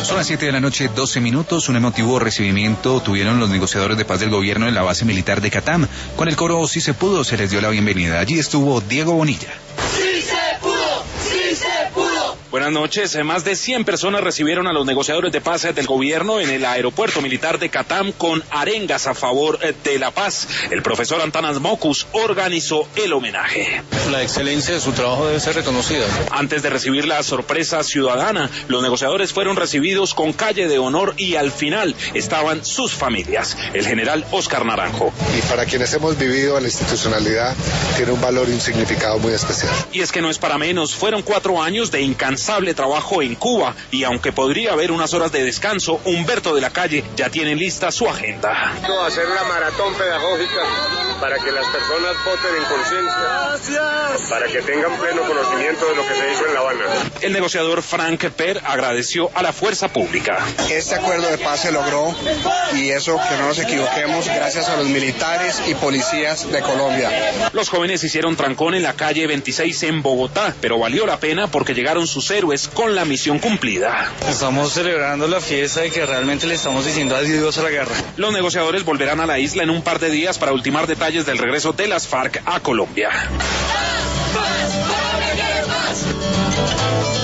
Son las 7 de la noche, 12 minutos. Un emotivo recibimiento tuvieron los negociadores de paz del gobierno en la base militar de Catam. Con el coro "Sí se pudo" se les dio la bienvenida. Allí estuvo Diego Bonilla. ¡Sí se pudo! ¡Sí se pudo! Buenas noches. Más de 100 personas recibieron a los negociadores de paz del gobierno en el aeropuerto militar de Catam con arengas a favor de la paz. El profesor Antanas Mocus organizó el homenaje. La excelencia de su trabajo debe ser reconocida. Antes de recibir la sorpresa ciudadana, los negociadores fueron recibidos con calle de honor y al final estaban sus familias. El general Oscar Naranjo. Y para quienes hemos vivido la institucionalidad, tiene un valor y un significado muy especial. Y es que no es para menos, fueron 4 años de incansable trabajo en Cuba y aunque podría haber unas horas de descanso, Humberto de la Calle ya tiene lista su agenda. Hacer la maratón pedagógica para que las personas voten en conciencia, para que tengan pleno conocimiento de lo que se hizo en La Habana. El negociador Frank Per agradeció a la fuerza pública. Este acuerdo de paz se logró y eso, que no nos equivoquemos, gracias a los militares y policías de Colombia. Los jóvenes hicieron trancón en la calle 26 en Bogotá, pero valió la pena porque llegaron sus héroes con la misión cumplida. Estamos celebrando la fiesta de que realmente le estamos diciendo adiós a la guerra. Los negociadores volverán a la isla en un par de días para ultimar detalles del regreso de las FARC a Colombia. ¡Paz! ¡Paz! ¡Para que quede paz!